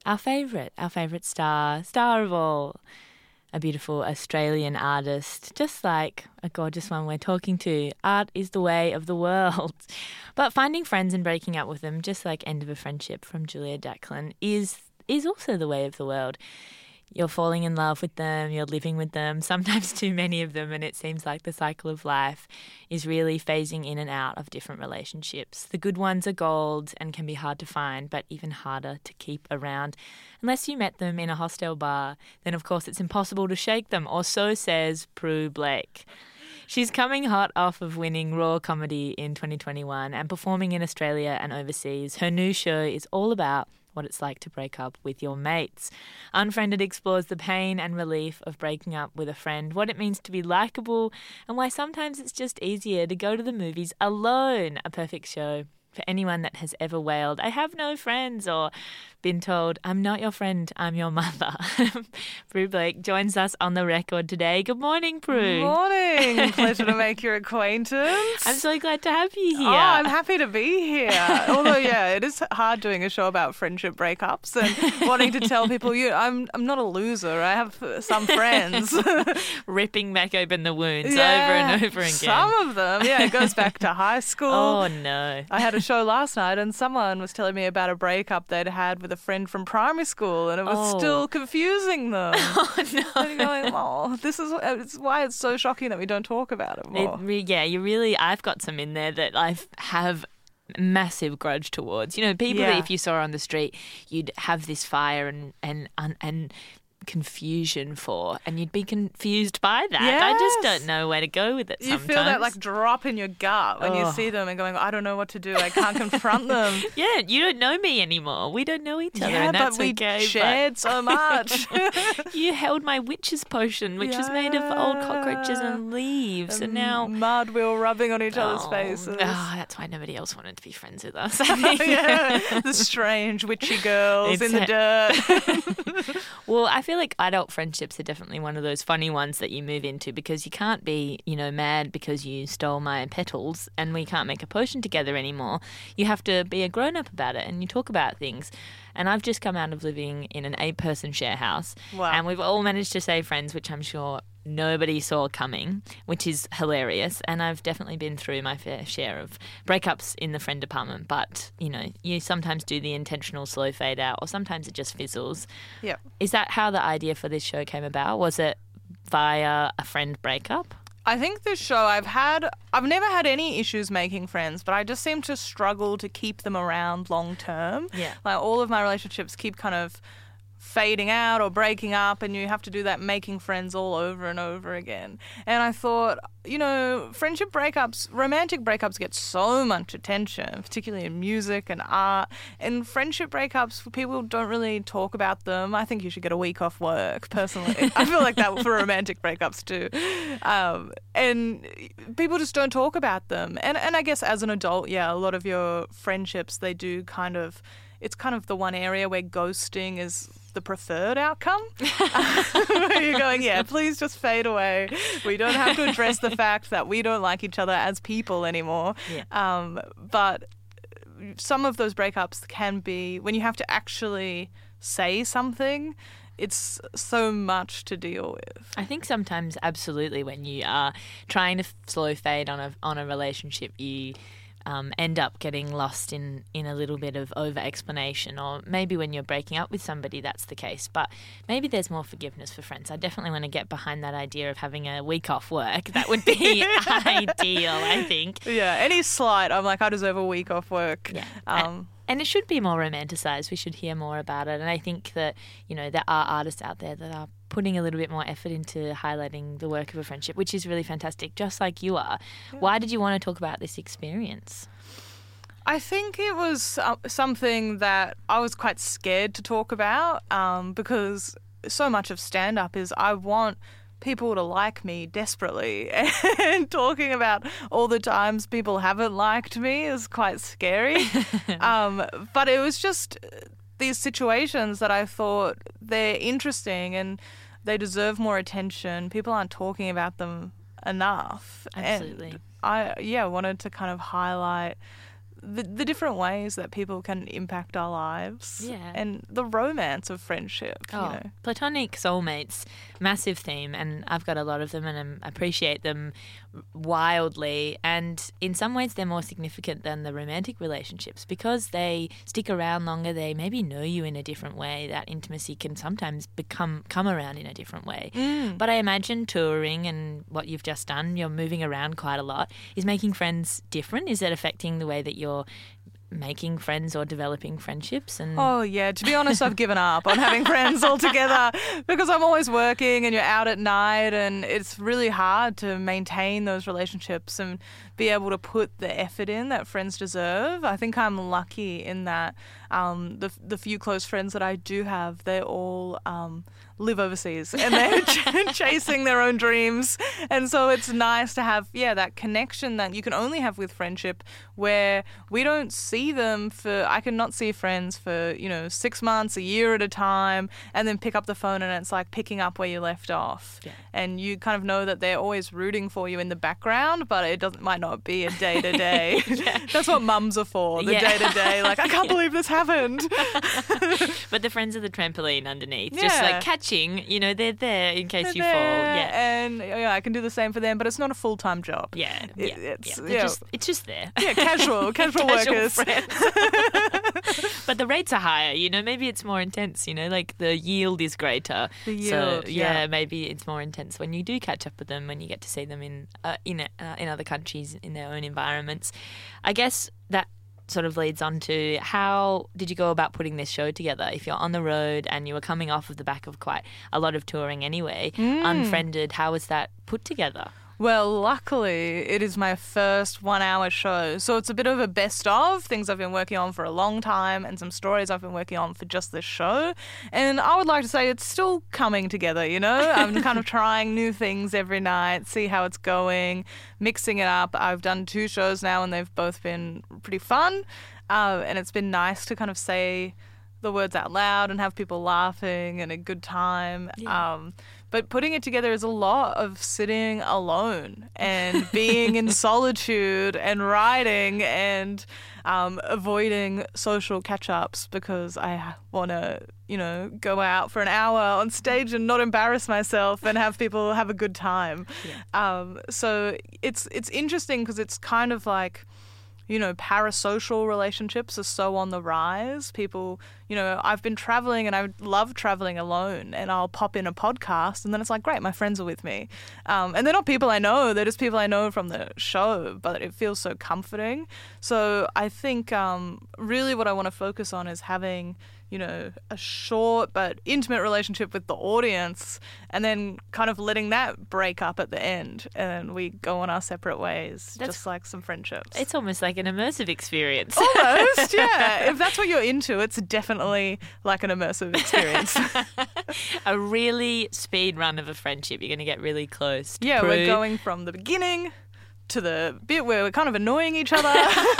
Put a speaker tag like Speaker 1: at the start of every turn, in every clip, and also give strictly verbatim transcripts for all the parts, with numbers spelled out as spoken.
Speaker 1: Our favourite, our favourite star, star of all, a beautiful Australian artist, just like a gorgeous one we're talking to. Art is the way of the world. But finding friends and breaking up with them, just like End of a Friendship from Julia Jacklin, is is also the way of the world. You're falling in love with them, you're living with them, sometimes too many of them, and it seems like the cycle of life is really phasing in and out of different relationships. The good ones are gold and can be hard to find, but even harder to keep around. Unless you met them in a hostel bar, then of course it's impossible to shake them, or so says Prue Blake. She's coming hot off of winning Raw Comedy in twenty twenty-one and performing in Australia and overseas. Her new show is all about what it's like to break up with your mates. Unfriended explores the pain and relief of breaking up with a friend, what it means to be likeable, and why sometimes it's just easier to go to the movies alone. A perfect show for anyone that has ever wailed, "I have no friends," or been told, "I'm not your friend, I'm your mother." Prue Blake joins us on the record today. Good morning, Prue.
Speaker 2: Morning. Pleasure to make your acquaintance.
Speaker 1: I'm so glad to have you here.
Speaker 2: Oh, I'm happy to be here. Although, yeah, it is hard doing a show about friendship breakups and wanting to tell people, you, I'm I'm not a loser. I have some friends.
Speaker 1: Ripping back open the wounds
Speaker 2: yeah,
Speaker 1: over and over again.
Speaker 2: Some of them, yeah, it goes back to high school.
Speaker 1: Oh, no.
Speaker 2: I had a show last night and someone was telling me about a breakup they'd had with a friend from primary school, and it was
Speaker 1: Oh.
Speaker 2: still confusing them.
Speaker 1: Oh, no.
Speaker 2: And you're going, oh, this is it's why it's so shocking that we don't talk about it
Speaker 1: It,
Speaker 2: more.
Speaker 1: re- yeah, you really, I've got some in there that I have massive grudge towards. You know, people that
Speaker 2: Yeah.
Speaker 1: if you saw on the street, you'd have this fire and, and, and, and confusion for, and you'd be confused by that. I just
Speaker 2: Yes.
Speaker 1: don't know where to go with it
Speaker 2: You
Speaker 1: sometimes.
Speaker 2: feel that like drop in your gut when
Speaker 1: Oh.
Speaker 2: you see them and going, I don't know what to do. I can't confront them.
Speaker 1: Yeah, you don't know me anymore. We don't know each other,
Speaker 2: yeah,
Speaker 1: and that's
Speaker 2: but we
Speaker 1: okay. but-
Speaker 2: shared so much.
Speaker 1: You held my witch's potion, which was made of old cockroaches and leaves, and now...
Speaker 2: mud we were rubbing on each other's
Speaker 1: Oh,
Speaker 2: faces.
Speaker 1: oh, that's why nobody else wanted to be friends with us. I think.
Speaker 2: Yeah, the strange witchy girls
Speaker 1: It's
Speaker 2: in the dirt.
Speaker 1: Well, I feel like adult friendships are definitely one of those funny ones that you move into, because you can't be, you know, mad because you stole my petals and we can't make a potion together anymore. You have to be a grown-up about it and you talk about things. And I've just come out of living in an eight-person share house,
Speaker 2: Wow.
Speaker 1: and we've all managed to stay friends, which I'm sure nobody saw coming, which is hilarious. And I've definitely been through my fair share of breakups in the friend department. But, you know, you sometimes do the intentional slow fade out, or sometimes it just fizzles.
Speaker 2: Yeah.
Speaker 1: Is that how the idea for this show came about? Was it via a friend breakup?
Speaker 2: I think this show I've had I've never had any issues making friends, but I just seem to struggle to keep them around long term.
Speaker 1: Yeah.
Speaker 2: Like all of my relationships keep kind of fading out or breaking up, and you have to do that making friends all over and over again. And I thought, you know, friendship breakups, romantic breakups get so much attention, particularly in music and art. And friendship breakups, people don't really talk about them. I think you should get a week off work, personally. I feel like that for romantic breakups too. Um, and people just don't talk about them. And, and I guess as an adult, yeah, a lot of your friendships, they do kind of, it's kind of the one area where ghosting is the preferred outcome. You're going, yeah, please just fade away. We don't have to address the fact that we don't like each other as people anymore.
Speaker 1: Yeah.
Speaker 2: Um, but some of those breakups can be, when you have to actually say something, it's so much to deal with.
Speaker 1: I think sometimes, absolutely, when you are trying to slow fade on a on a relationship, you um, end up getting lost in, in a little bit of over-explanation, or maybe when you're breaking up with somebody, that's the case. But maybe there's more forgiveness for friends. I definitely want to get behind that idea of having a week off work. That would be ideal, I think.
Speaker 2: Yeah, any slight, I'm like, I deserve a week off work.
Speaker 1: Yeah.
Speaker 2: Um,
Speaker 1: And it should be more romanticised. We should hear more about it. And I think that, you know, there are artists out there that are putting a little bit more effort into highlighting the work of a friendship, which is really fantastic, just like you are. Yeah. Why did you want to talk about this experience?
Speaker 2: I think it was uh, something that I was quite scared to talk about um, because so much of stand-up is I want people to like me desperately, and talking about all the times people haven't liked me is quite scary. um, but it was just these situations that I thought they're interesting and they deserve more attention. People aren't talking about them enough.
Speaker 1: Absolutely.
Speaker 2: And I, yeah, wanted to kind of highlight the, the different ways that people can impact our lives.
Speaker 1: Yeah.
Speaker 2: And the romance of friendship,
Speaker 1: Oh,
Speaker 2: you know.
Speaker 1: platonic soulmates, massive theme, and I've got a lot of them and I appreciate them wildly. And in some ways, they're more significant than the romantic relationships because they stick around longer. They maybe know you in a different way. That intimacy can sometimes become come around in a different way.
Speaker 2: Mm.
Speaker 1: But I imagine touring and what you've just done, you're moving around quite a lot. Is making friends different? Is it affecting the way that you're making friends or developing friendships? And
Speaker 2: Oh, yeah. To be honest, I've given up on having friends altogether because I'm always working and you're out at night and it's really hard to maintain those relationships and be able to put the effort in that friends deserve. I think I'm lucky in that um, the the few close friends that I do have, they all um, live overseas and they're ch- chasing their own dreams. And so it's nice to have, yeah, that connection that you can only have with friendship where we don't see them for, I can not see friends for, you know, six months, a year at a time, and then pick up the phone and it's like picking up where you left off.
Speaker 1: Yeah.
Speaker 2: And you kind of know that they're always rooting for you in the background, but it doesn't might not be a day to day. That's what mums are for, the
Speaker 1: Yeah.
Speaker 2: day to day. Like, I can't believe this happened.
Speaker 1: But the friends of the trampoline underneath, just
Speaker 2: Yeah.
Speaker 1: like catching, you know, they're there in case
Speaker 2: They're
Speaker 1: you fall.
Speaker 2: there,
Speaker 1: Yeah.
Speaker 2: And yeah, I can do the same for them, but it's not a full time job.
Speaker 1: Yeah,
Speaker 2: It-
Speaker 1: yeah,
Speaker 2: it's-
Speaker 1: yeah. They're
Speaker 2: yeah.
Speaker 1: Just, it's just there.
Speaker 2: Yeah, casual, casual,
Speaker 1: Casual
Speaker 2: workers.
Speaker 1: friends. But the rates are higher, you know, maybe it's more intense, you know, like the yield is greater.
Speaker 2: The
Speaker 1: so
Speaker 2: yield,
Speaker 1: yeah,
Speaker 2: yeah.
Speaker 1: maybe it's more intense when you do catch up with them, when you get to see them in uh, in uh, in other countries, in their own environments. I guess that sort of leads on to how did you go about putting this show together? If you're on the road and you were coming off of the back of quite a lot of touring anyway,
Speaker 2: Mm.
Speaker 1: Unfriended, how was that put together?
Speaker 2: Well, luckily, it is my first one hour show. So it's a bit of a best of things I've been working on for a long time and some stories I've been working on for just this show. And I would like to say it's still coming together, you know? I'm kind of trying new things every night, see how it's going, mixing it up. I've done two shows now and they've both been pretty fun. Uh, and it's been nice to kind of say the words out loud and have people laughing and a good time.
Speaker 1: Yeah.
Speaker 2: Um, but putting it together is a lot of sitting alone and being in solitude and writing and um, avoiding social catch-ups because I want to, you know, go out for an hour on stage and not embarrass myself and have people have a good time.
Speaker 1: Yeah.
Speaker 2: Um, so it's it's interesting because it's kind of like, you know, parasocial relationships are so on the rise. People, you know, I've been traveling and I love traveling alone and I'll pop in a podcast and then it's like, great, my friends are with me. Um, and they're not people I know, they're just people I know from the show, but it feels so comforting. So I think um, really what I want to focus on is having, you know, a short but intimate relationship with the audience and then kind of letting that break up at the end and we go on our separate ways,
Speaker 1: That's-
Speaker 2: just like some friendships.
Speaker 1: It's almost like an immersive experience.
Speaker 2: Almost, yeah. If that's what you're into, it's definitely like an immersive experience.
Speaker 1: A really speed run of a friendship. You're going to get really close. to
Speaker 2: Yeah,
Speaker 1: Prue.
Speaker 2: we're going from the beginning to the bit where we're kind of annoying each other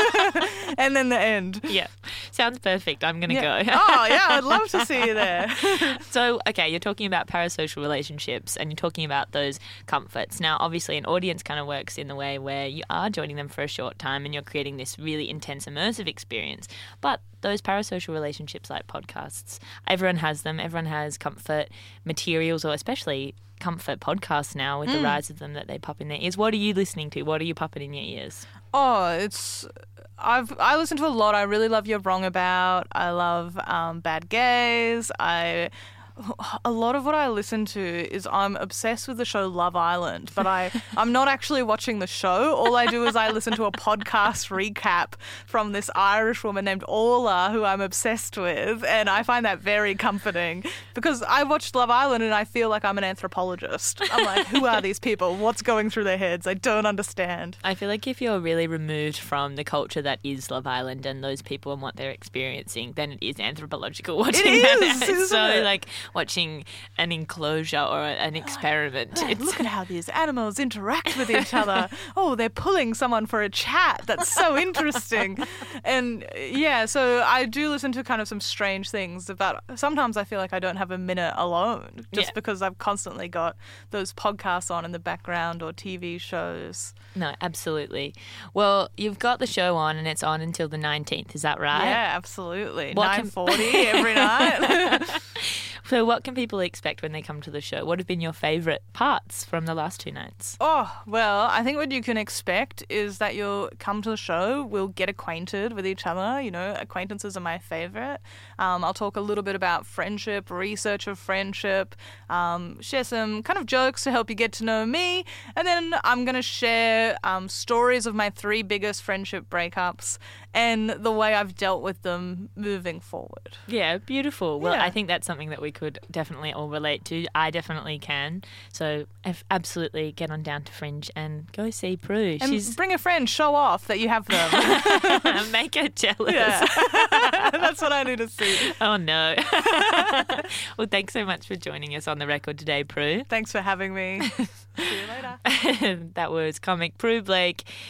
Speaker 2: and then the end.
Speaker 1: Yeah, sounds perfect. I'm going to
Speaker 2: Yeah.
Speaker 1: go.
Speaker 2: Oh, yeah, I'd love to see you there.
Speaker 1: So, okay, you're talking about parasocial relationships and you're talking about those comforts. Now, obviously, an audience kind of works in the way where you are joining them for a short time and you're creating this really intense, immersive experience. But those parasocial relationships like podcasts, everyone has them. Everyone has comfort materials or especially comfort podcasts now with
Speaker 2: Mm.
Speaker 1: the rise of them that they pop in their ears. What are you listening to? What are you popping in your ears?
Speaker 2: Oh, it's I've I listen to a lot. I really love You're Wrong About. I love um, Bad Gays. I a lot of what I listen to is I'm obsessed with the show Love Island, but I I'm not actually watching the show. All I do is I listen to a podcast recap from this Irish woman named Orla who I'm obsessed with, and I find that very comforting because I watched Love Island and I feel like I'm an anthropologist. I'm like, who are these people? What's going through their heads? I don't understand.
Speaker 1: I feel like if you're really removed from the culture that is Love Island and those people and what they're experiencing, then it is anthropological watching
Speaker 2: It
Speaker 1: that.
Speaker 2: is,
Speaker 1: It's
Speaker 2: isn't
Speaker 1: so
Speaker 2: it?
Speaker 1: like watching an enclosure or an experiment.
Speaker 2: Yeah,
Speaker 1: It's
Speaker 2: look at how these animals interact with each other. Oh, they're pulling someone for a chat. That's so interesting. And yeah, so I do listen to kind of some strange things, but sometimes I feel like I don't have have a minute alone just
Speaker 1: Yeah.
Speaker 2: because I've constantly got those podcasts on in the background or T V shows.
Speaker 1: No, absolutely. Well, you've got the show on and it's on until the nineteenth. Is that right?
Speaker 2: Yeah, absolutely.
Speaker 1: What can-
Speaker 2: nine forty every night.
Speaker 1: So what can people expect when they come to the show? What have been your favourite parts from the last two nights?
Speaker 2: Oh, well, I think what you can expect is that you'll come to the show, we'll get acquainted with each other. You know, acquaintances are my favourite. Um, I'll talk a little bit about friendship, research of friendship, um, share some kind of jokes to help you get to know me. And then I'm going to share um, stories of my three biggest friendship breakups and the way I've dealt with them moving forward.
Speaker 1: Yeah, beautiful. Well,
Speaker 2: Yeah.
Speaker 1: I think that's something that we could definitely all relate to. I definitely can. So if- absolutely get on down to Fringe and go see Prue.
Speaker 2: And
Speaker 1: She's
Speaker 2: bring a friend, show off that you have them.
Speaker 1: make her jealous.
Speaker 2: Yeah, that's what I need to see.
Speaker 1: Oh no. Well, thanks so much for joining us on the record today, Prue.
Speaker 2: Thanks for having me. See you later.
Speaker 1: That was comic Prue Blake.